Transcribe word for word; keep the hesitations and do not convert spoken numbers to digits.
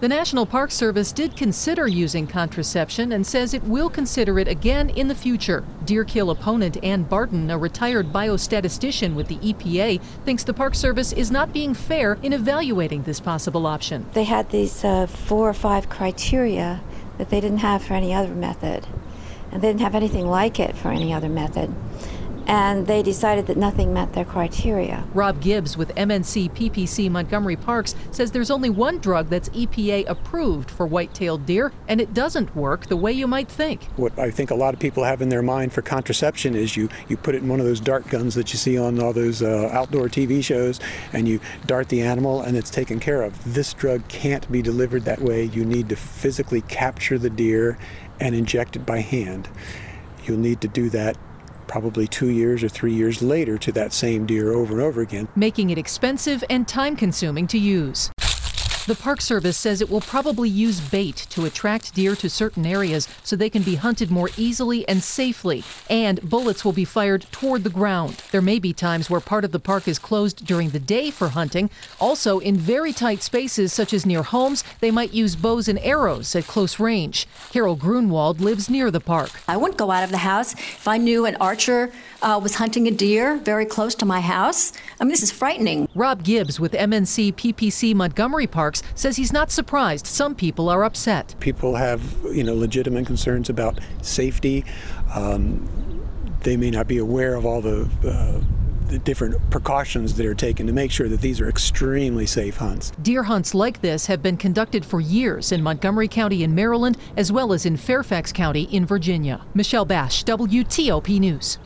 The National Park Service did consider using contraception and says it will consider it again in the future. Deer kill opponent Ann Barton, a retired biostatistician with the E P A, thinks the Park Service is not being fair in evaluating this possible option. They had these uh, four or five criteria that they didn't have for any other method, and they didn't have anything like it for any other method. And they decided that nothing met their criteria. Rob Gibbs with M N C P P C Montgomery Parks says there's only one drug that's E P A approved for white-tailed deer, and it doesn't work the way you might think. What I think a lot of people have in their mind for contraception is you, you put it in one of those dart guns that you see on all those uh, outdoor T V shows, and you dart the animal and it's taken care of. This drug can't be delivered that way. You need to physically capture the deer and inject it by hand. You'll need to do that probably two years or three years later to that same deer over and over again, making it expensive and time-consuming to use. The Park Service says it will probably use bait to attract deer to certain areas so they can be hunted more easily and safely, and bullets will be fired toward the ground. There may be times where part of the park is closed during the day for hunting. Also, in very tight spaces such as near homes, they might use bows and arrows at close range. Carol Grunwald lives near the park. I wouldn't go out of the house if I knew an archer uh, was hunting a deer very close to my house. I mean, this is frightening. Rob Gibbs with M N C P P C Montgomery Parks says he's not surprised some people are upset. People have, you know, legitimate concerns about safety. Um, they may not be aware of all the, uh, the different precautions that are taken to make sure that these are extremely safe hunts. Deer hunts like this have been conducted for years in Montgomery County in Maryland, as well as in Fairfax County in Virginia. Michelle Bash, W T O P News.